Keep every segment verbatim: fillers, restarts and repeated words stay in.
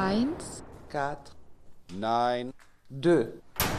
Eins, quatre, nine, deux.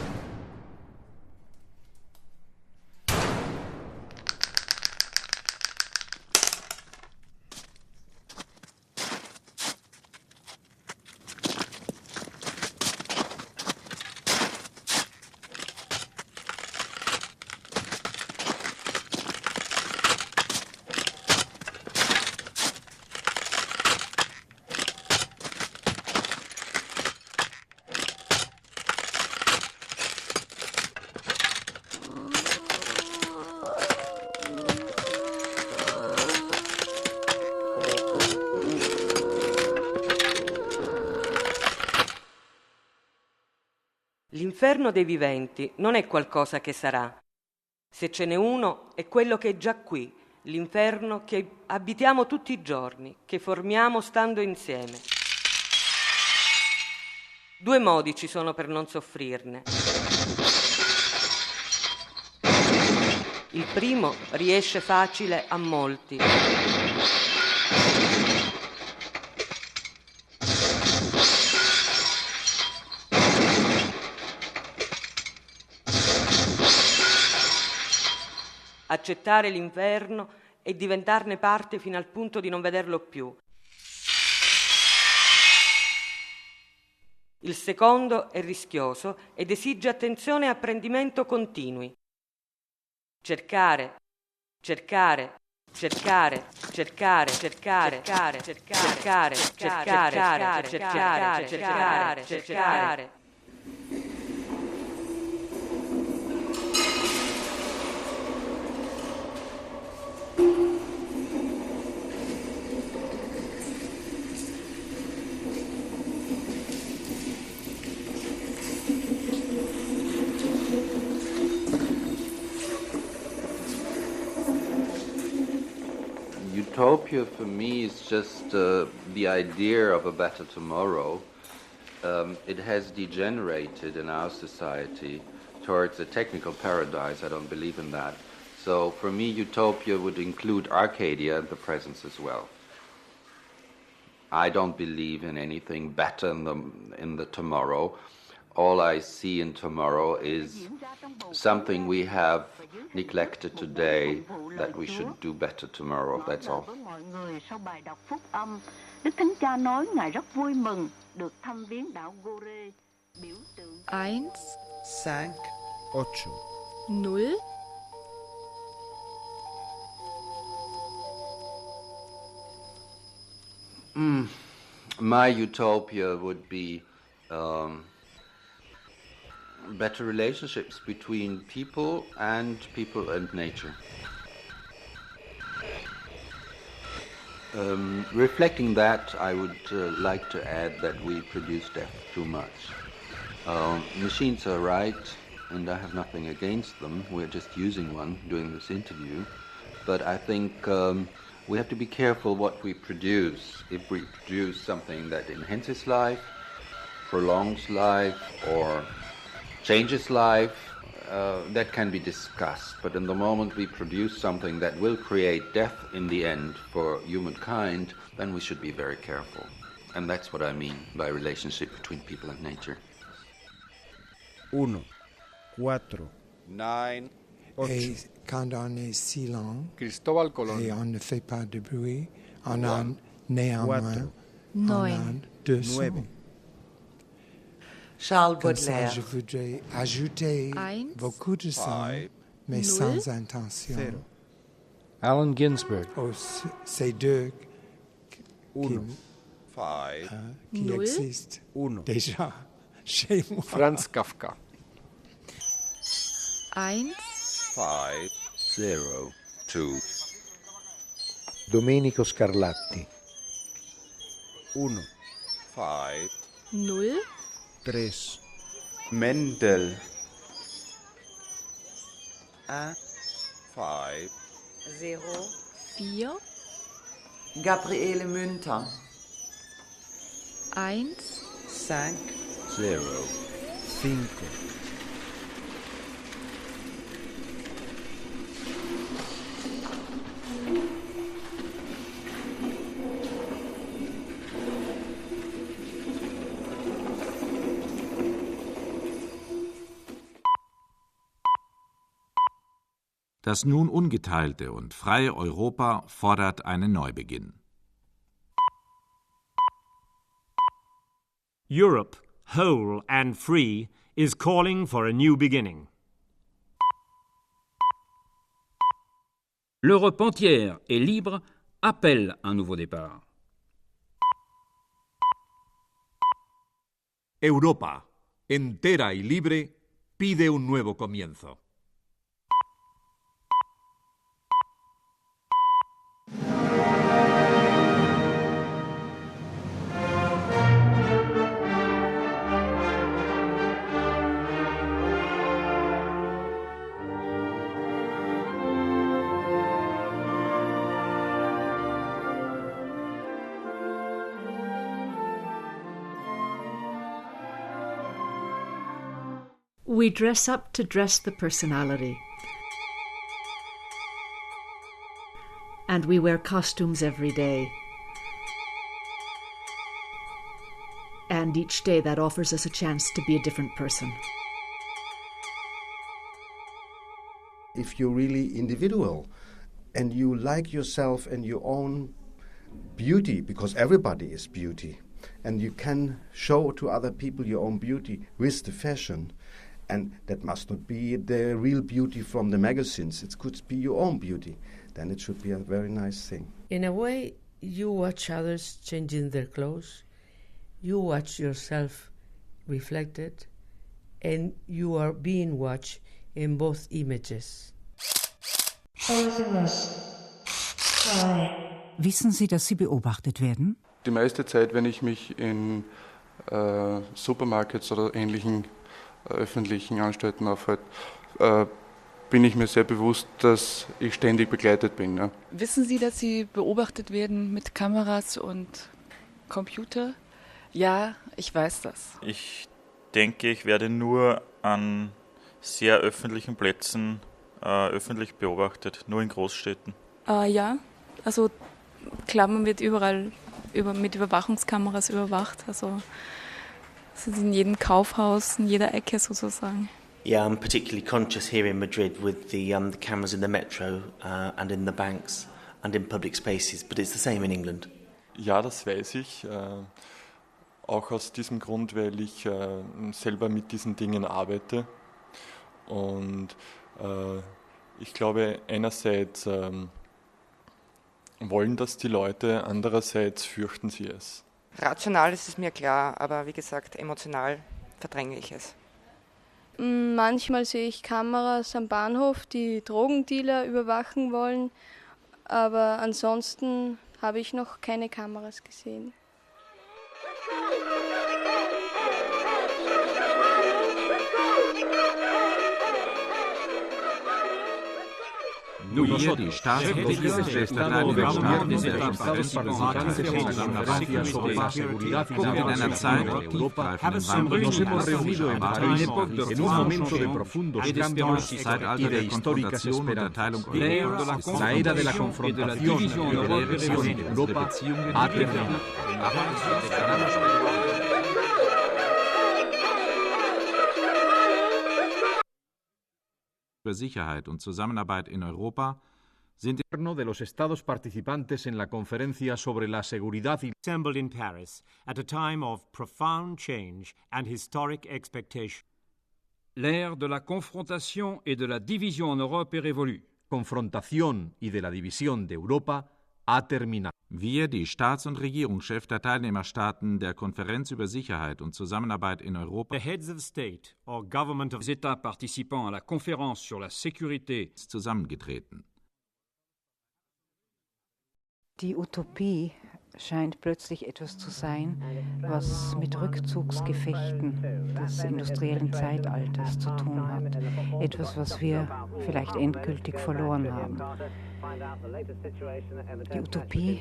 L'inferno dei viventi non è qualcosa che sarà. Se ce n'è uno, è quello che è già qui, l'inferno che abitiamo tutti i giorni, che formiamo stando insieme. Due modi ci sono per non soffrirne. Il primo riesce facile a molti. Accettare l'inferno e diventarne parte fino al punto di non vederlo più. Il secondo è rischioso ed esige attenzione e apprendimento continui. Cercare, cercare, cercare, cercare, cercare, cercare, cercare, cercare, cercare, cercare, cercare, cercare. Utopia for me is just uh, the idea of a better tomorrow. Um, it has degenerated in our society towards a technical paradise. I don't believe in that. So for me, utopia would include Arcadia and the presence as well. I don't believe in anything better in the, in the tomorrow. All I see in tomorrow is something we have neglected today that we should do better tomorrow. That's all. eins, Cinq, ocho, null, Mm. My utopia would be um, better relationships between people and people and nature. Um, reflecting that, I would uh, like to add that we produce death too much. Um, machines are right, and I have nothing against them. We're just using one doing this interview. But I think um, we have to be careful what we produce. If we produce something that enhances life, prolongs life, or changes life, uh, that can be discussed. But in the moment we produce something that will create death in the end for humankind, then we should be very careful. And that's what I mean by relationship between people and nature. uno, cuatro, nine, ocho, Et quand on est silent Cristóbal Colón. et on ne fait pas de bruit, on a néanmoins cuatro, on a neun, deux sons. nueve, Charles Comme ça, Baudelaire. je voudrais ajouter Eins, beaucoup de sons, five, mais null, sans intention. cero, Allen Ginsberg. Oh, c- ces deux qui, uno, five, euh, qui Null. existent uno, déjà chez moi. Franz Kafka. eins, five, Zero. two, Domenico Scarlatti, uno, five, null, tres, Mendel, un, five, Zero. vier, Gabriele Münter. eins, cinq, Zero. cinco, Das nun ungeteilte und freie Europa fordert einen Neubeginn. Europe, whole and free, is calling for a new beginning. L'Europe entière et libre appelle un nouveau départ. Europa, entera y libre, pide un nuevo comienzo. We dress up to dress the personality. And we wear costumes every day. And each day that offers us a chance to be a different person. If you're really individual and you like yourself and your own beauty, because everybody is beauty, and you can show to other people your own beauty with the fashion, and that must not be the real beauty from the magazines. It could be your own beauty. Then it should be a very nice thing. In a way, you watch others changing their clothes. You watch yourself reflected. And you are being watched in both images. Wissen Sie, dass Sie beobachtet werden? Die meiste Zeit, wenn ich mich in äh, Supermarkets oder ähnlichen öffentlichen Anstalten aufhält, äh, bin ich mir sehr bewusst, dass ich ständig begleitet bin. Ja. Wissen Sie, dass Sie beobachtet werden mit Kameras und Computer? Ja, ich weiß das. Ich denke, ich werde nur an sehr öffentlichen Plätzen äh, öffentlich beobachtet, nur in Großstädten. Äh, ja, also klar, man wird überall über, mit Überwachungskameras überwacht, also in jedem Kaufhaus, in jeder Ecke sozusagen. Yeah, I'm particularly conscious here in Madrid with the, um, the cameras in the metro uh, and in the banks and in public spaces, but it's the same in England. Ja, das weiß ich. Äh, auch aus diesem Grund, weil ich äh, selber mit diesen Dingen arbeite. Und äh, ich glaube, einerseits äh, wollen das die Leute, andererseits fürchten sie es. Rational ist es mir klar, aber wie gesagt, emotional verdränge ich es. Manchmal sehe ich Kameras am Bahnhof, die Drogendealer überwachen wollen, aber ansonsten habe ich noch keine Kameras gesehen. Wir, die Staats- und Regierungschefstadtteile der Staaten und der Konferenz über Sicherheit und Zusammenarbeit in Europa sind in einer Zeit der tiefgreifenden Wandlung En un momento de profundos cambios y de históricas esperanzas. La era de la confrontación y de la división en Europa ha terminado. Über Sicherheit und Zusammenarbeit in Europa sind de los estados participantes en la conferencia sobre la seguridad y assembled in Paris at a time of profound change and historic expectation. L'ère de la confrontation et de la division en Europe est révolue. Confrontación y de la división de Europa ha terminado. Wir, die Staats- und Regierungschefs der Teilnehmerstaaten der Konferenz über Sicherheit und Zusammenarbeit in Europa, the heads of state or government of les États participants à la conférence sur la sécurité, zusammengetreten. Die Utopie scheint plötzlich etwas zu sein, was mit Rückzugsgefechten des industriellen Zeitalters zu tun hat. Etwas, was wir vielleicht endgültig verloren haben. Die Utopie,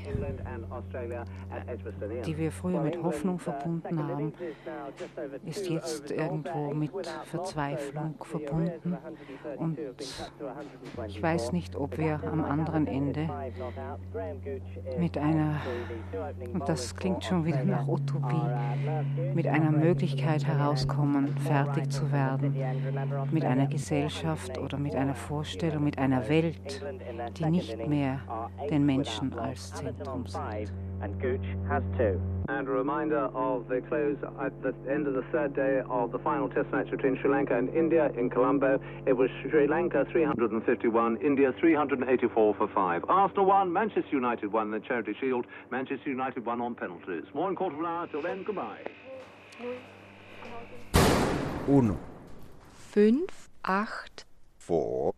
die wir früher mit Hoffnung verbunden haben, ist jetzt irgendwo mit Verzweiflung verbunden. Und ich weiß nicht, ob wir am anderen Ende mit einer, und das klingt schon wieder nach Utopie, mit einer Möglichkeit herauskommen, fertig zu werden, mit einer Gesellschaft oder mit einer Vorstellung, mit einer Welt, die nicht mehr den Menschen als Zentrum sieht. And Gooch has two. And a reminder of the close at the end of the third day of the final test match between Sri Lanka and India in Colombo. It was Sri Lanka three hundred fifty-one, India three hundred eighty-four for five. Arsenal won, Manchester United won the Charity Shield, Manchester United won on penalties. More in quarter of an hour, till then, goodbye. Uno. Fünf, acht. Four.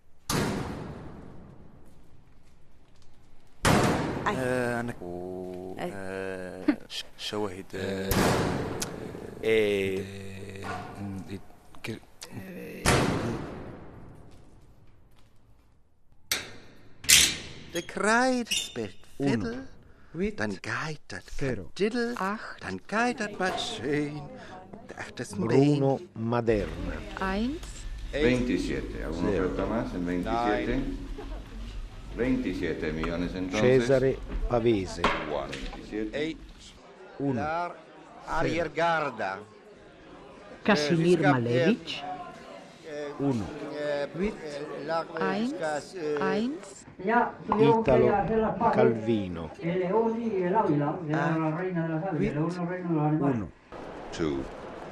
أنا شواهد إيه Der Kreid spielt Fiddle, dann geht das Diddle, dann geht das Matschön, das Bruno Maderna. Eins. veintisiete, a uno per Tomás en veintisiete. veintisiete millones entonces. Cesare Pavese. Eight. Uno. Ariergarda. Casimir Malevich. Uno. Eins. Eins. Italo Calvino. Uno. Two.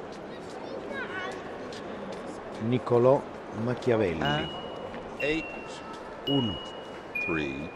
Niccolò Machiavelli. Eight. Uno. Three.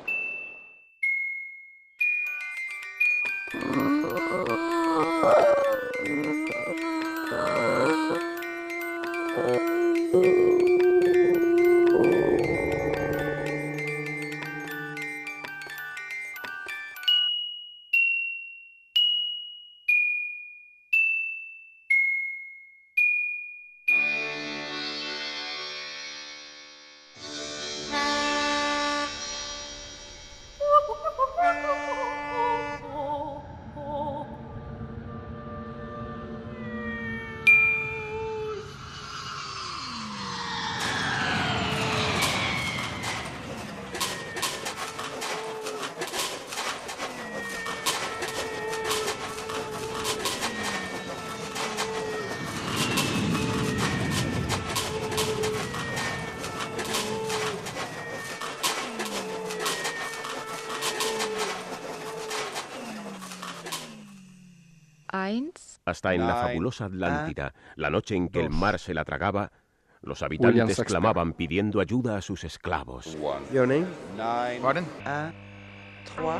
Hasta en la fabulosa Atlántida, la noche en que el mar se la tragaba, los habitantes clamaban pidiendo ayuda a sus esclavos. Your name? Nine. Pardon? Un, trois.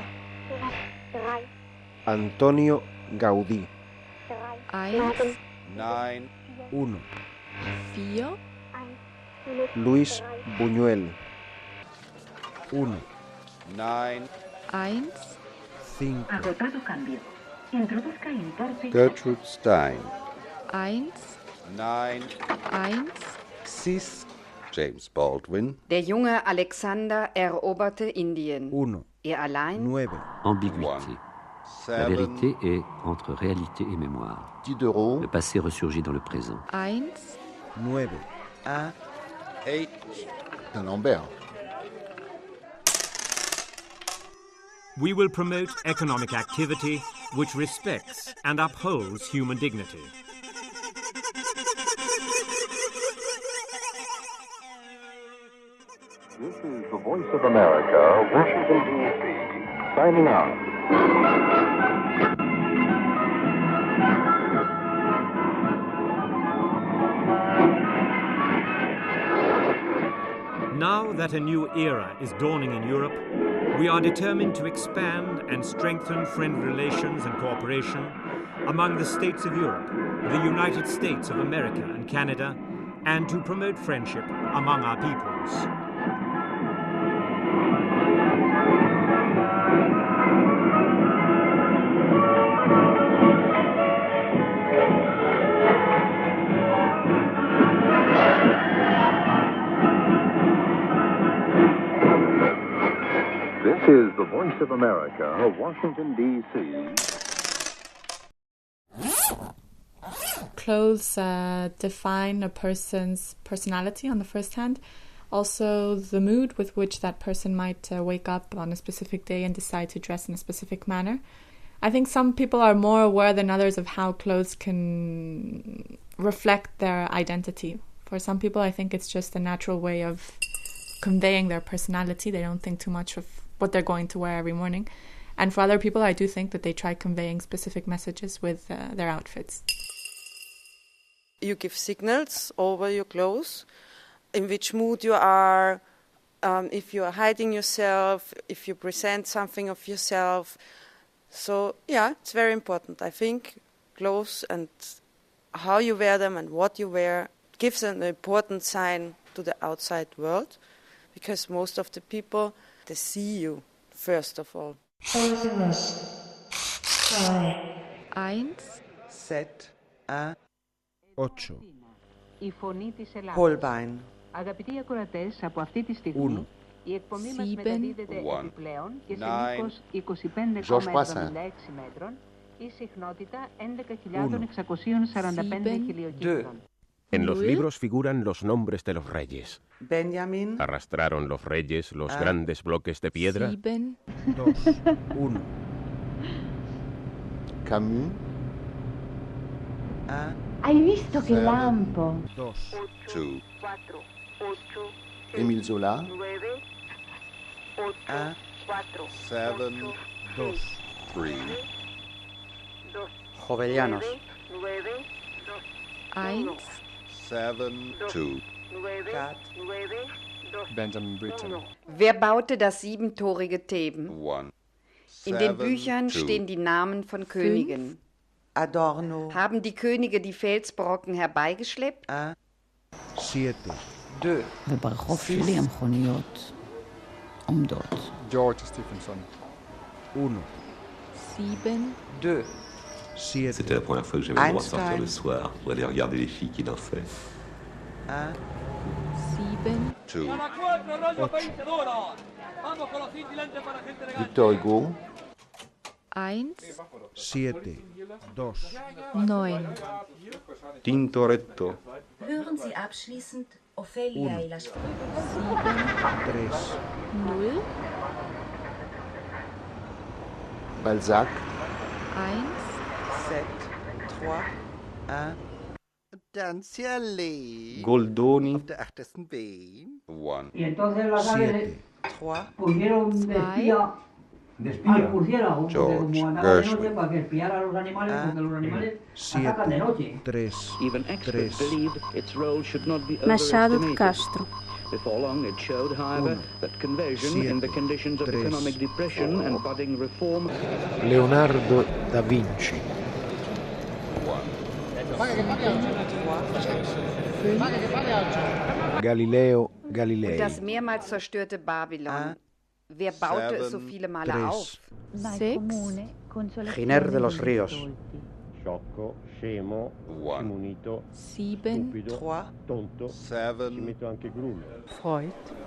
Antonio Gaudí. Eins. Nine. Uno. Vier. Luis Buñuel. Uno. Nine. Eins. Cinco. Agotado cambio. Introduzca importe. Gertrude Stein. Eins. Nine. Eins. Six. James Baldwin. Der junge Alexander eroberte Indien. Uno. Er allein. Nueve. Ambiguïté. La vérité est entre réalité et mémoire. Diderot. Le passé ressurgit dans le présent. Eins. Nueve. Un. Eight. Lambert. We will promote economic activity which respects and upholds human dignity. This is the Voice of America, Washington, D C, signing out. Now that a new era is dawning in Europe, we are determined to expand and strengthen friendly relations and cooperation among the states of Europe, the United States of America and Canada, and to promote friendship among our peoples. is the Voice of America, Washington, D C. Clothes uh, define a person's personality on the first hand. Also, the mood with which that person might uh, wake up on a specific day and decide to dress in a specific manner. I think some people are more aware than others of how clothes can reflect their identity. For some people, I think it's just a natural way of conveying their personality. They don't think too much of what they're going to wear every morning. And for other people, I do think that they try conveying specific messages with uh, their outfits. You give signals over your clothes, in which mood you are, um, if you are hiding yourself, if you present something of yourself. So, yeah, it's very important. I think clothes and how you wear them and what you wear gives an important sign to the outside world, because most of the people, they see you, first of all. Eins. Set. A. Ocho. Η φωνή της Ελλάδας. Holbein. Αγαπητοί ακροατές, από αυτή τη στιγμή η εκπομπή μας μεταδίδεται επιπλέον και σε μήκος είκοσι πέντε κόμμα εβδομήντα έξι μέτρων η συχνότητα έντεκα χιλιάδες εξακόσια σαράντα πέντε χιλιοκύκλων. En los libros figuran los nombres de los reyes. Benjamin. ¿Arrastraron los reyes los ah. grandes bloques de piedra? Sieben. Dos. Uno. Camus. Ah. Hai visto che Seven. lampo? Dos. Two. Émile Zola. Ah. Seven. Dos. Three. Jovellanos. Eins. Seven. Two. Benjamin Britten. Wer baute das siebentorige Theben? One. In den Büchern stehen die Namen von Königen. Adorno. Haben die Könige die Felsbrocken herbeigeschleppt? Ah. Siete. Deux. וברכות שלי המכוניות עומדות. George Stephenson. Uno. Sieben. Deux. Siete. C'était la première fois que j'avais le droit de sortir le soir pour aller regarder les filles qui dansaient. Un. Sieben. Two. Victor Hugo. Eins. Siete. Dos. Neun. Tintoretto. Hören Sie abschließend Ophelia y las... Sieben. Tres. Null. Balzac. Eins. Sept. Trois. Un. Danziale. Goldoni. Auf der achtersten Bein. One. Y entonces las aves Trois. pusieron de espía al murciélago, porque como andaba de noche para que espiara a los animales, porque los animales atacan de noche. Tres. Even experts believe its role should not be Machado de overestimated. Castro. Before long, it showed, however, that conversion in the conditions of economic depression and budding reform. Leonardo da Vinci. Galileo Galilei. Und das mehrmals zerstörte Babylon. Wer baute es so viele Male auf? Giner de los Ríos. Sciocco, scemo, munito, Sieben. stupido, Trois. tonto, Seven. ci metto anche Grullo. Freud.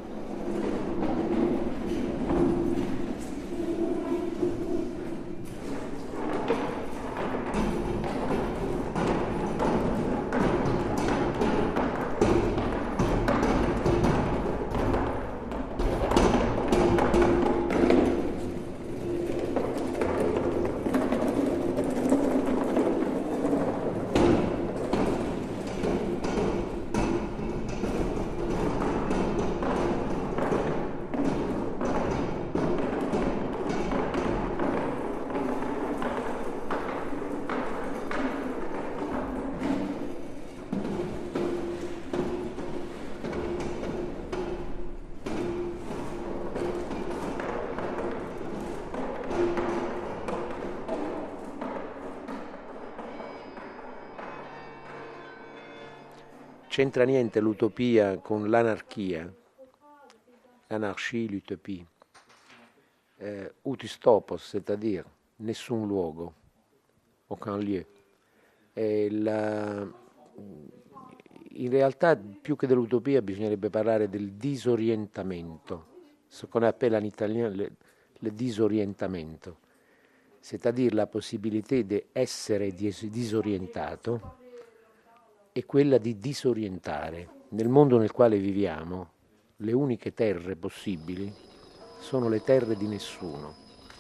C'entra niente l'utopia con l'anarchia, l'anarchie, l'utopie. Eh, utis topos, c'est-à-dire nessun luogo, aucun lieu. E la, in realtà più che dell'utopia bisognerebbe parlare del disorientamento, ce qu'on appelle en italien le disorientamento, c'est-à-dire la possibilità di essere disorientato e quella di disorientare. Nel mondo nel quale viviamo, le uniche terre possibili sono le terre di nessuno.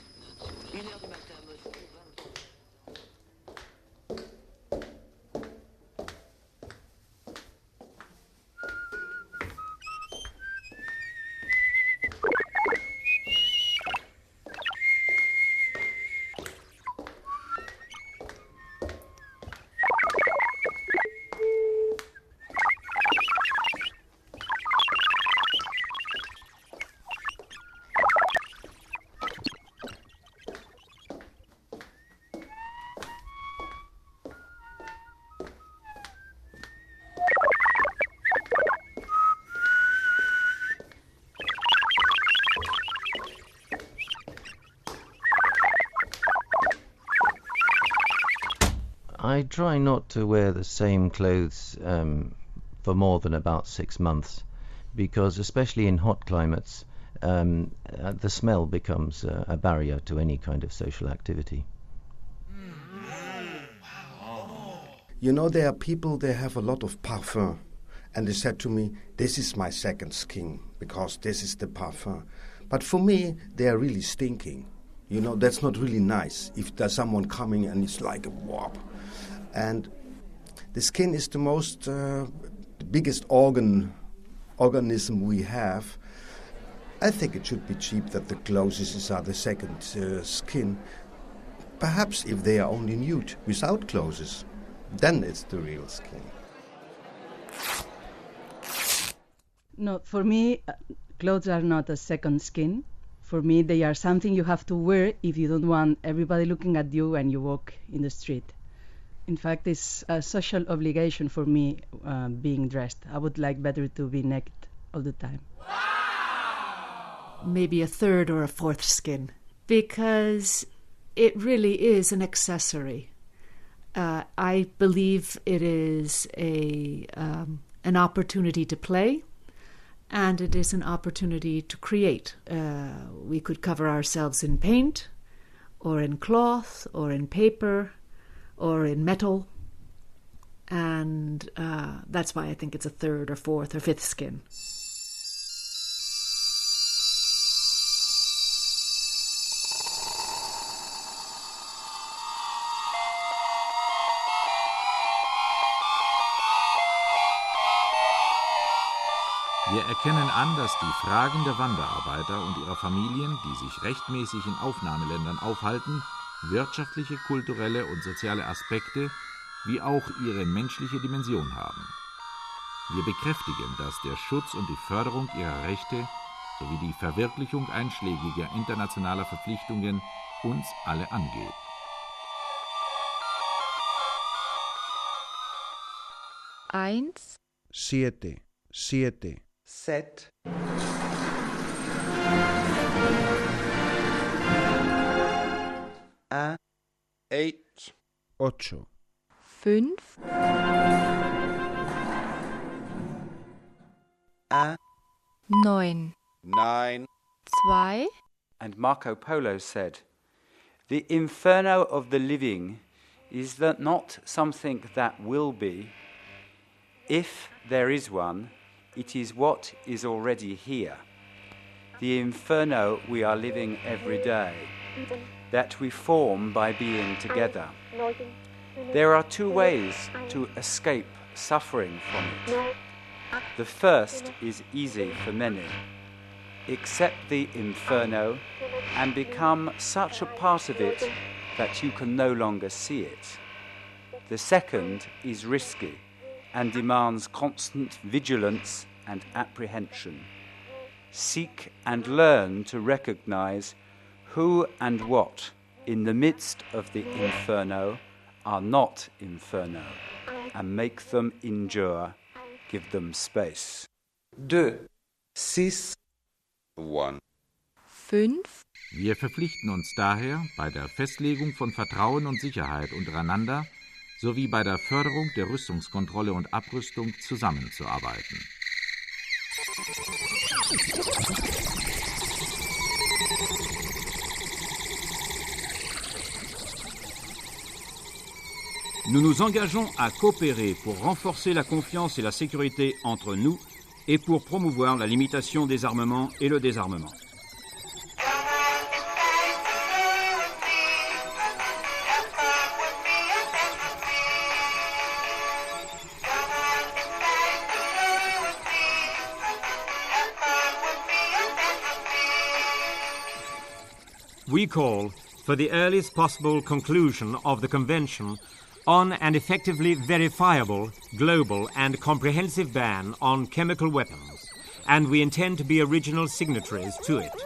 I try not to wear the same clothes um, for more than about six months because, especially in hot climates, um, uh, the smell becomes uh, a barrier to any kind of social activity. You know, there are people, they have a lot of parfum, and they said to me, this is my second skin, because this is the parfum. But for me, they are really stinking. You know, that's not really nice if there's someone coming and it's like a wop. And the skin is the most, uh, the biggest organ, organism we have. I think it should be cheap that the clothes are the second uh, skin. Perhaps if they are only nude, without clothes, then it's the real skin. No, for me, uh, clothes are not a second skin. For me, they are something you have to wear if you don't want everybody looking at you when you walk in the street. In fact, it's a social obligation for me uh, being dressed. I would like better to be naked all the time. Maybe a third or a fourth skin, because it really is an accessory. Uh, I believe it is a um, an opportunity to play, and it is an opportunity to create. Uh, we could cover ourselves in paint, or in cloth, or in paper, or in metal, and uh, that's why I think it's a third or fourth or fifth skin. Wir erkennen an, dass die Fragen der Wanderarbeiter und ihrer Familien, die sich rechtmäßig in Aufnahmeländern aufhalten, wirtschaftliche, kulturelle und soziale Aspekte wie auch ihre menschliche Dimension haben. Wir bekräftigen, dass der Schutz und die Förderung ihrer Rechte sowie die Verwirklichung einschlägiger internationaler Verpflichtungen uns alle angeht. Eins. Siete. Siete. Set. A. Eight. Ocho. Fünf. A. Neun. Nine. Zwei. And Marco Polo said, "The inferno of the living is that not something that will be. If there is one, it is what is already here. The inferno we are living every day, that we form by being together. There are two ways to escape suffering from it. The first is easy for many. Accept the inferno and become such a part of it that you can no longer see it. The second is risky and demands constant vigilance and apprehension. Seek and learn to recognize who and what in the midst of the inferno are not inferno, and make them endure, give them space." Deux. Six. One. Fünf. Wir verpflichten uns daher, bei der Festlegung von Vertrauen und Sicherheit untereinander sowie bei der Förderung der Rüstungskontrolle und Abrüstung zusammenzuarbeiten. nous nous engageons à coopérer pour renforcer la confiance et la sécurité entre nous et pour promouvoir la limitation des armements et le désarmement. We call for the earliest possible conclusion of the Convention on an effectively verifiable, global and comprehensive ban on chemical weapons, and we intend to be original signatories to it.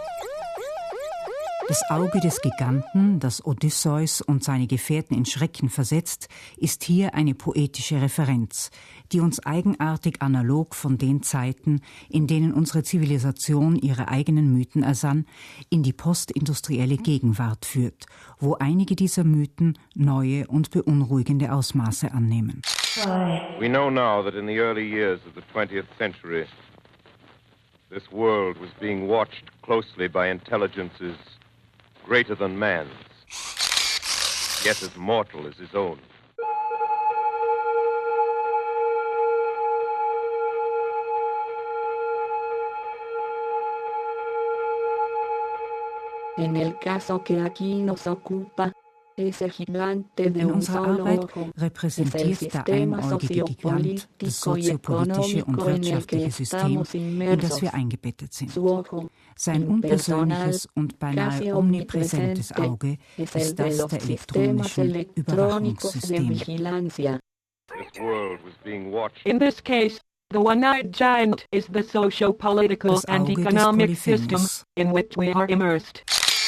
Das Auge des Giganten, das Odysseus und seine Gefährten in Schrecken versetzt, ist hier eine poetische Referenz, die uns eigenartig analog von den Zeiten, in denen unsere Zivilisation ihre eigenen Mythen ersann, in die postindustrielle Gegenwart führt, wo einige dieser Mythen neue und beunruhigende Ausmaße annehmen. We know now that in the early years of the twentieth century, this world was being watched closely by intelligences greater than man's, yet as mortal as his own. En el caso que aquí nos ocupa, ese gigante de In un unserer solo Arbeit ojo repräsentiert der einäugige Gigant das soziopolitische und wirtschaftliche System, in das wir eingebettet sind. Sein unpersönliches und beinahe omnipräsentes Auge ist das der elektronischen Überwachungssysteme. This world was being watched. In this case, the one-eyed giant is the socio-political Das and Auge des economic Polyphemus. system in which we are immersed.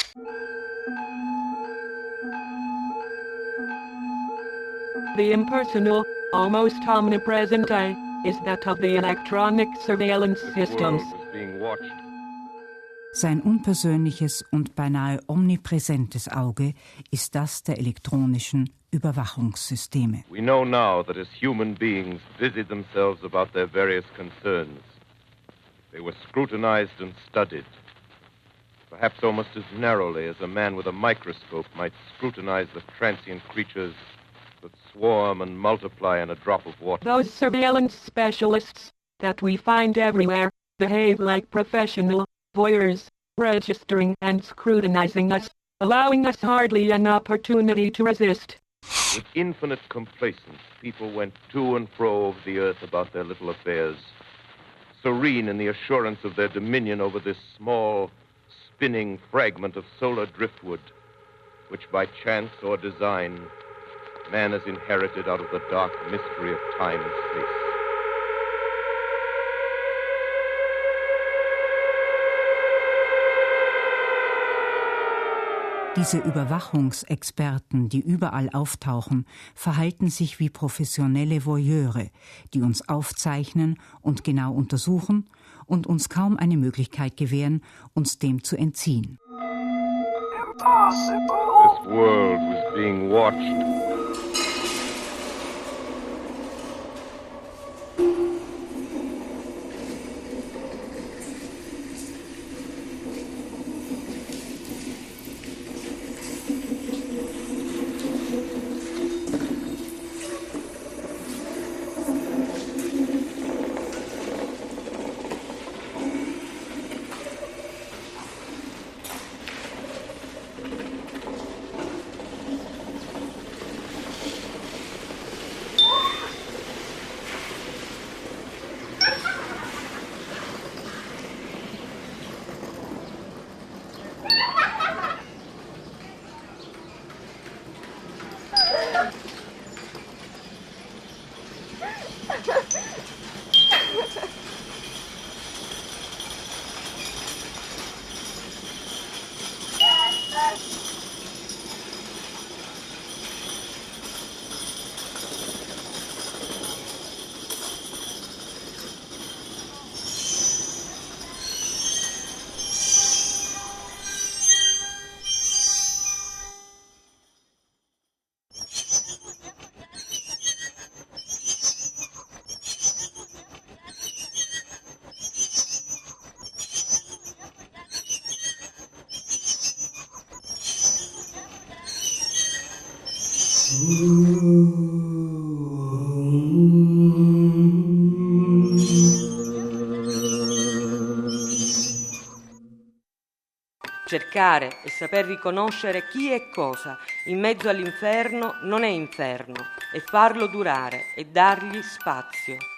The impersonal, almost omnipresent eye is that of the electronic surveillance systems. Being watched. Sein unpersönliches und beinahe omnipräsentes Auge ist das der elektronischen Überwachungssysteme. We know now that as human beings busied themselves about their various concerns, they were scrutinized and studied, perhaps almost as narrowly as a man with a microscope might scrutinize the transient creatures that swarm and multiply in a drop of water. Those surveillance specialists that we find everywhere behave like professional voyeurs, registering and scrutinizing us, allowing us hardly an opportunity to resist. With infinite complacence, people went to and fro over the earth about their little affairs, serene in the assurance of their dominion over this small, spinning fragment of solar driftwood, which by chance or design, man has inherited out of the dark mystery of time and space. Diese Überwachungsexperten, die überall auftauchen, verhalten sich wie professionelle Voyeure, die uns aufzeichnen und genau untersuchen und uns kaum eine Möglichkeit gewähren, uns dem zu entziehen. This world was being watched. Cercare e saper riconoscere chi è cosa in mezzo all'inferno non è inferno, è farlo durare e dargli spazio.